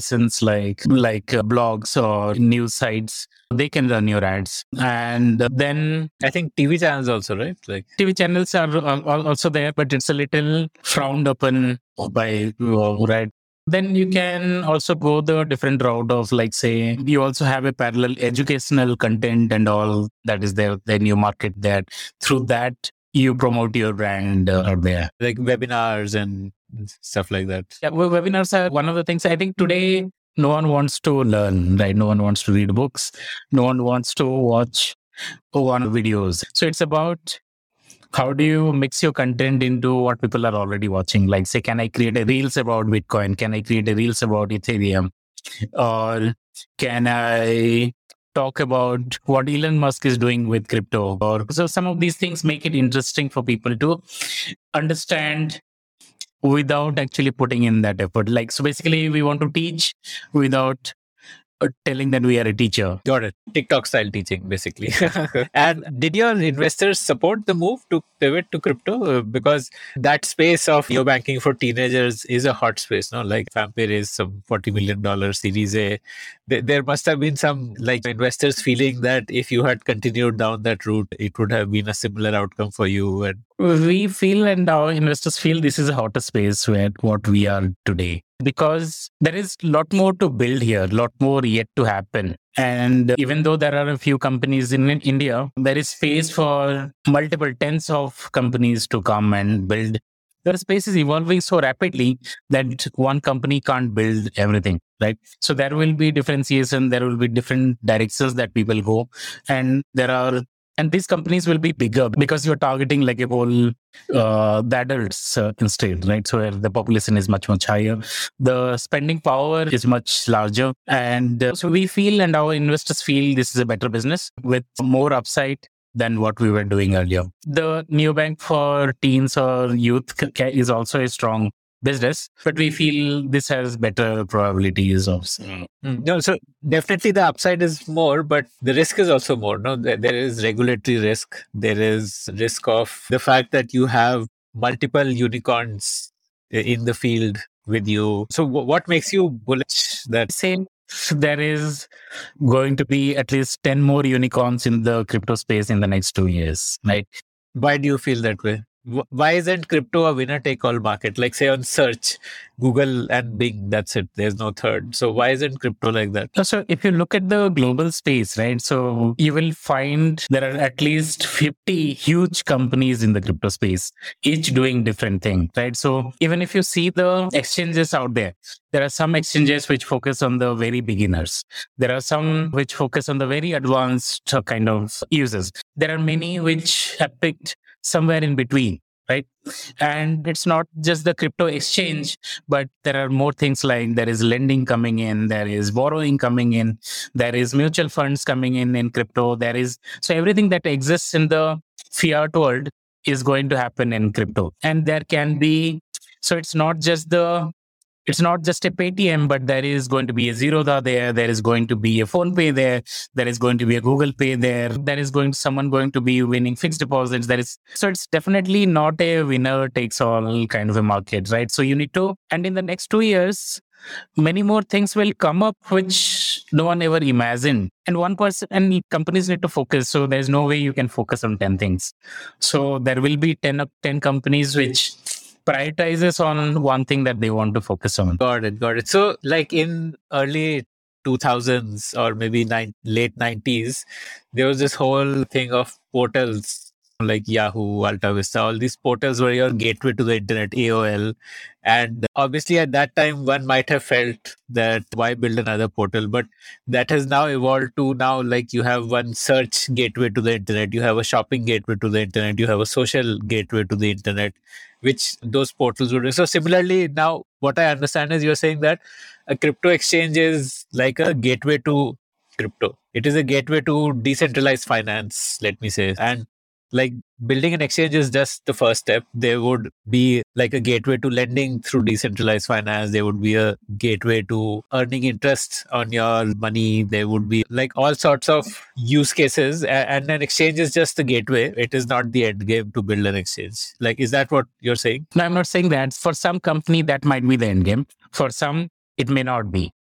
like like uh, blogs or news sites. They can run your ads. And then I think T V channels also, right? Like T V channels are al- al- also there, but it's a little frowned upon by uh, right. Then you can also go the different route of, like, say, you also have a parallel educational content and all that is there. Then you market that. Through that, you promote your brand uh, out there. like webinars and stuff like that. Yeah, well, webinars are one of the things I think today no one wants to learn, right? No one wants to read books. No one wants to watch one videos. So it's about how do you mix your content into what people are already watching? Like, say, can I create a reels about Bitcoin? Can I create a reels about Ethereum? Or can I talk about what Elon Musk is doing with crypto? Or so some of these things make it interesting for people to understand without actually putting in that effort. Like, so basically we want to teach without uh, telling that we are a teacher. Got it. TikTok style teaching, basically. And did your investors support the move to pivot to crypto? Uh, Because that space of neobanking for teenagers is a hot space, no? Like FamPay raised some forty million dollars Series A. There, there must have been some like investors feeling that if you had continued down that route, it would have been a similar outcome for you. And We feel and our investors feel this is a hotter space where what we are today. Because there is a lot more to build here, a lot more yet to happen. And even though there are a few companies in India, there is space for multiple tens of companies to come and build. The space is evolving so rapidly that one company can't build everything, right? So there will be differentiation, there will be different directions that people go. And there are And these companies will be bigger because you're targeting like a whole uh, the adults uh, instead, right? So where the population is much, much higher. The spending power is much larger. And uh, so we feel and our investors feel this is a better business with more upside than what we were doing earlier. The neobank for teens or youth is also a strong business, but we feel this has better probabilities of. Mm. No, so definitely the upside is more, but the risk is also more. No, there, there is regulatory risk. There is risk of the fact that you have multiple unicorns in the field with you. So w- what makes you bullish that? Same. There is going to be at least ten more unicorns in the crypto space in the next two years, right? Why do you feel that way? Why isn't crypto a winner-take-all market? Like, say, on search, Google and Bing, that's it. There's no third. So why isn't crypto like that? So if you look at the global space, right, so you will find there are at least fifty huge companies in the crypto space, each doing different things, right? So even if you see the exchanges out there, there are some exchanges which focus on the very beginners. There are some which focus on the very advanced kind of users. There are many which have picked somewhere in between, right? And it's not just the crypto exchange, but there are more things like there is lending coming in, there is borrowing coming in, there is mutual funds coming in in crypto. There is, so everything that exists in the fiat world is going to happen in crypto. And there can be, so it's not just the It's not just a Paytm, but there is going to be a Zerodha there. There is going to be a PhonePe there. There is going to be a Google Pay there. There is going someone going to be winning fixed deposits. There is so it's definitely not a winner takes all kind of a market, right? So you need to, and in the next two years, many more things will come up which no one ever imagined. And one person and companies need to focus. So there's no way you can focus on ten things. So there will be ten, ten companies which prioritizes on one thing that they want to focus on. Got it, got it. So like in early two thousands or maybe nine, late nineties, there was this whole thing of portals like Yahoo, Alta Vista, all these portals were your gateway to the internet, A O L. And obviously at that time, one might have felt that why build another portal? But that has now evolved to now like you have one search gateway to the internet, you have a shopping gateway to the internet, you have a social gateway to the internet, which those portals would do. So similarly, now what I understand is you're saying that a crypto exchange is like a gateway to crypto. It is a gateway to decentralized finance, let me say. And like building an exchange is just the first step. There would be like a gateway to lending through decentralized finance. There would be a gateway to earning interest on your money. There would be like all sorts of use cases. And an exchange is just the gateway. It is not the end game to build an exchange. Like, is that what you're saying? No, I'm not saying that. For some company, that might be the end game. For some, it may not be.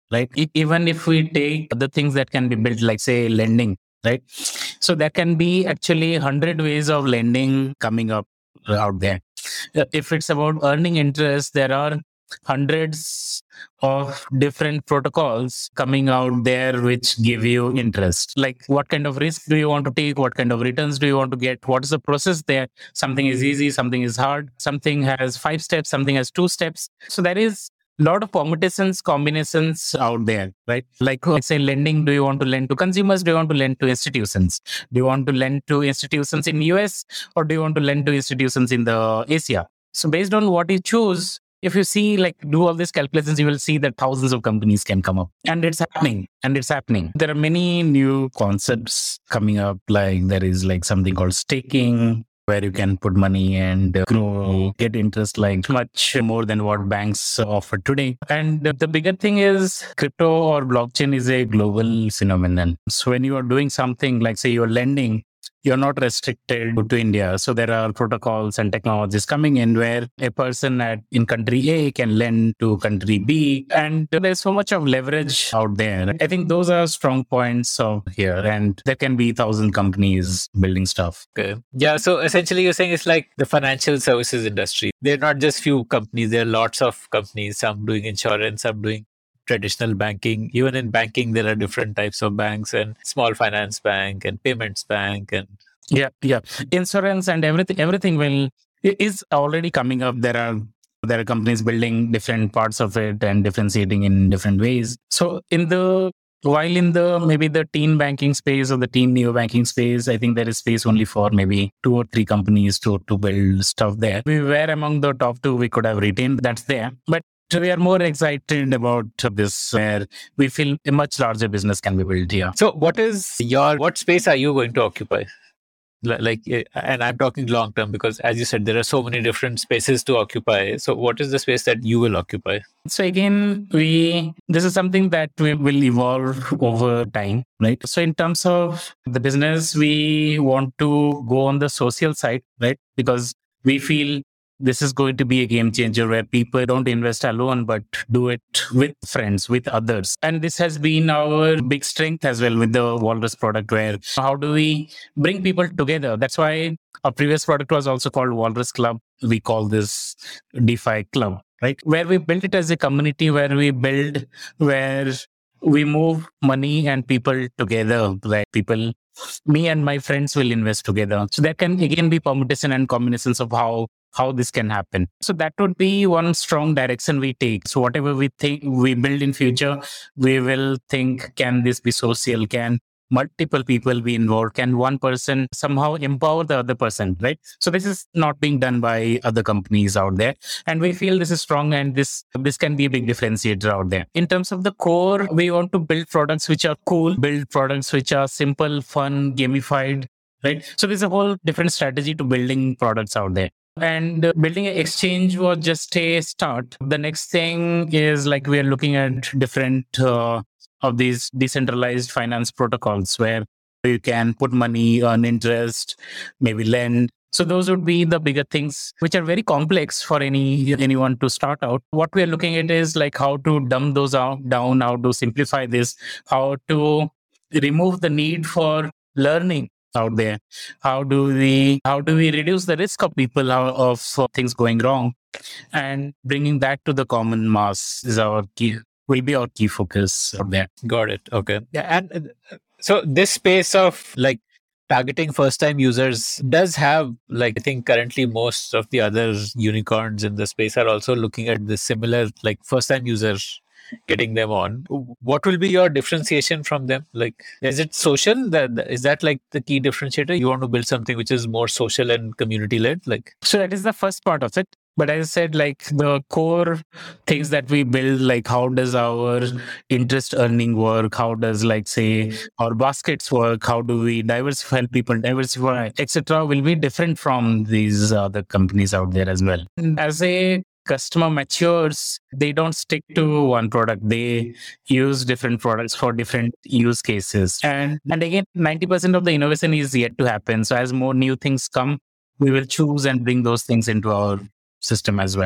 right? E- even if we take the things that can be built, like say lending, right? So there can be actually a hundred ways of lending coming up out there. Uh, If it's about earning interest, there are hundreds of different protocols coming out there which give you interest. Like what kind of risk do you want to take? What kind of returns do you want to get? What is the process there? Something is easy, something is hard, something has five steps, something has two steps. So there is lot of permutations, combinations out there, right? Like let's say lending, do you want to lend to consumers? Do you want to lend to institutions? Do you want to lend to institutions in U S or do you want to lend to institutions in the Asia? So based on what you choose, if you see like do all these calculations, you will see that thousands of companies can come up, and it's happening and it's happening. There are many new concepts coming up. Like there is like something called staking, where you can put money and uh, grow, get interest like much more than what banks offer today. And the bigger thing is crypto or blockchain is a global phenomenon. So when you are doing something like say you're lending, you're not restricted to India. So there are protocols and technologies coming in where a person at in country A can lend to country B. And there's so much of leverage out there. I think those are strong points of here. And there can be thousand companies building stuff. Okay. Yeah. So essentially, you're saying it's like the financial services industry. They're not just few companies. There are lots of companies. Some doing insurance, some doing traditional banking. Even in banking, there are different types of banks and small finance bank and payments bank and yeah, yeah. Insurance and everything, everything will is already coming up. There are there are companies building different parts of it and differentiating in different ways. So in the while in the maybe the teen banking space or the teen neo banking space, I think there is space only for maybe two or three companies to to build stuff there. We were among the top two. We could have retained that's there, but we are more excited about this where we feel a much larger business can be built here. So what is your, what space are you going to occupy? Like, and I'm talking long term because as you said, there are so many different spaces to occupy. So what is the space that you will occupy? So again, we, this is something that we will evolve over time, right? So in terms of the business, we want to go on the social side, right? Because we feel this is going to be a game changer where people don't invest alone, but do it with friends, with others. And this has been our big strength as well with the Walrus product, where how do we bring people together? That's why our previous product was also called Walrus Club. We call this DeFi Club, right? Where we built it as a community, where we build, where we move money and people together, like people, me and my friends will invest together. So there can again be permutation and combinations of how how this can happen. So that would be one strong direction we take. So whatever we think we build in future, we will think, can this be social? Can multiple people be involved? Can one person somehow empower the other person, right? So this is not being done by other companies out there. And we feel this is strong and this, this can be a big differentiator out there. In terms of the core, we want to build products which are cool, build products which are simple, fun, gamified, right? So there's a whole different strategy to building products out there. And uh, building an exchange was just a start. The next thing is like we are looking at different uh, of these decentralized finance protocols where you can put money, earn interest, maybe lend. So those would be the bigger things which are very complex for any anyone to start out. What we are looking at is like how to dumb those out, down, how to simplify this, how to remove the need for learning out there. How do we how do we reduce the risk of people of things going wrong, and bringing that to the common mass is our key, will be our key focus out there. Got it. Okay. Yeah, and so this space of like targeting first time users does have, like, I think currently most of the other unicorns in the space are also looking at the similar like first time users, getting them on. What will be your differentiation from them? Like, is it social? That is that like the key differentiator? You want to build something which is more social and community led? Like, so that is the first part of it. But as I said, like the core things that we build, like how does our interest earning work? How does like say our baskets work? How do we diversify people, diversify, et cetera will be different from these other companies out there as well. And as a customer matures, they don't stick to one product. They use different products for different use cases. And and again, ninety percent of the innovation is yet to happen. So as more new things come, we will choose and bring those things into our system as well.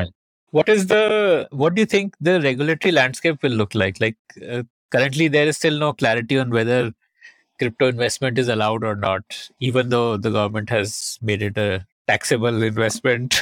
What is the, what do you think the regulatory landscape will look like? Like uh, currently there is still no clarity on whether crypto investment is allowed or not, even though the government has made it a taxable investment.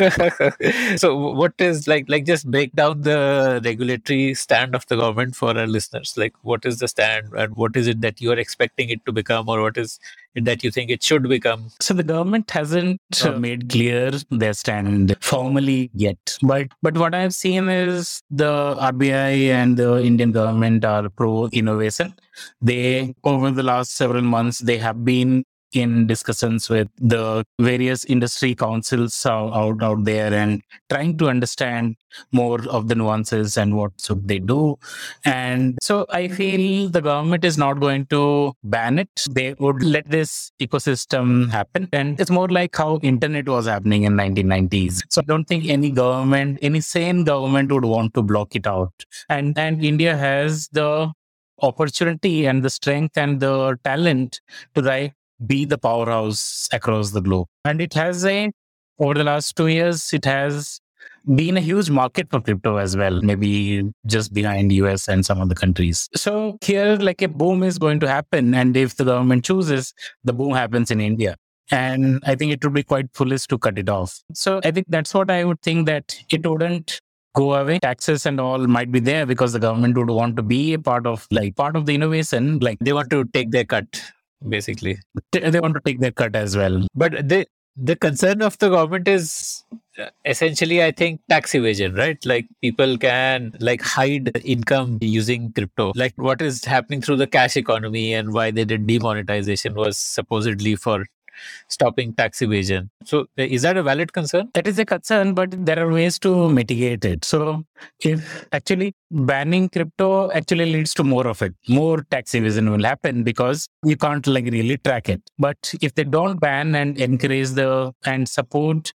So what is like, like just break down the regulatory stand of the government for our listeners. Like what is the stand and what is it that you are expecting it to become, or what is it that you think it should become? So the government hasn't uh, made clear their stand formally yet. But but what I've seen is the R B I and the Indian government are pro innovation. They, over the last several months, they have been in discussions with the various industry councils out, out out there and trying to understand more of the nuances and what should they do. And so I feel the government is not going to ban it. They would let this ecosystem happen. And it's more like how internet was happening in nineteen nineties. So I don't think any government, any sane government would want to block it out. And and India has the opportunity and the strength and the talent to like be the powerhouse across the globe. And it has a, over the last two years, it has been a huge market for crypto as well, maybe just behind U S and some other countries. So here, like a boom is going to happen. And if the government chooses, the boom happens in India. And I think it would be quite foolish to cut it off. So I think that's what I would think, that it wouldn't go away. Taxes and all might be there because the government would want to be a part of, like, part of the innovation. Like They want to take their cut, basically. they want to take their cut as well. But the the concern of the government is essentially, I think, tax evasion, right? Like people can like hide income using crypto. Like what is happening through the cash economy and why they did demonetization was supposedly for stopping tax evasion. So is that a valid concern? That is a concern, but there are ways to mitigate it. So if actually banning crypto actually leads to more of it, more tax evasion will happen because you can't like really track it. But if they don't ban and encourage the and support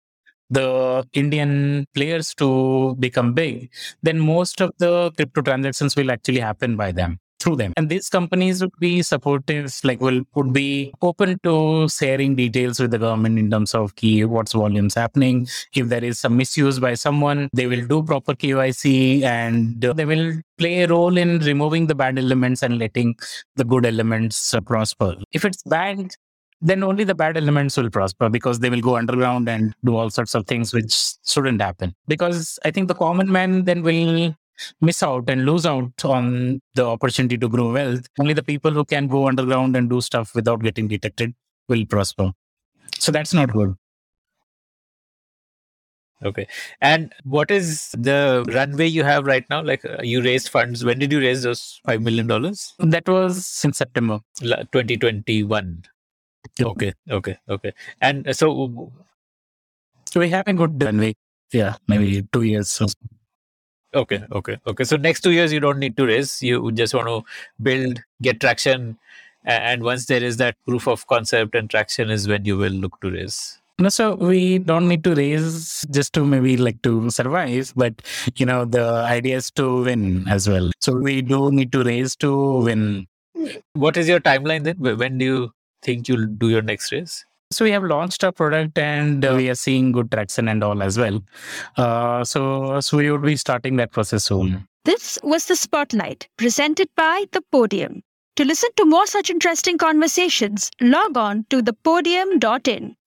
the Indian players to become big, then most of the crypto transactions will actually happen by them. Through them. And these companies would be supportive, like will would be open to sharing details with the government in terms of key what's volumes happening. If there is some misuse by someone, they will do proper K Y C and they will play a role in removing the bad elements and letting the good elements uh, prosper. If it's banned, then only the bad elements will prosper because they will go underground and do all sorts of things which shouldn't happen. Because I think the common man then will miss out and lose out on the opportunity to grow wealth. Only the people who can go underground and do stuff without getting detected will prosper. So that's not good. Okay. And what is the runway you have right now? Like uh, you raised funds. When did you raise those five million dollars? That was in September. twenty twenty-one. Okay. Okay. Okay. And uh, so... So we have a good runway. Yeah, maybe two years. So. Okay, okay, okay. So next two years, you don't need to raise. You just want to build, get traction. And once there is that proof of concept and traction is when you will look to raise. No, so we don't need to raise just to maybe like to survive, but you know, the idea is to win as well. So we do need to raise to win. What is your timeline then? When do you think you'll do your next raise? So we have launched our product and uh, we are seeing good traction and all as well. Uh, so, so we would be starting that process soon. This was the Spotlight presented by The Podium. To listen to more such interesting conversations, log on to the podium dot in.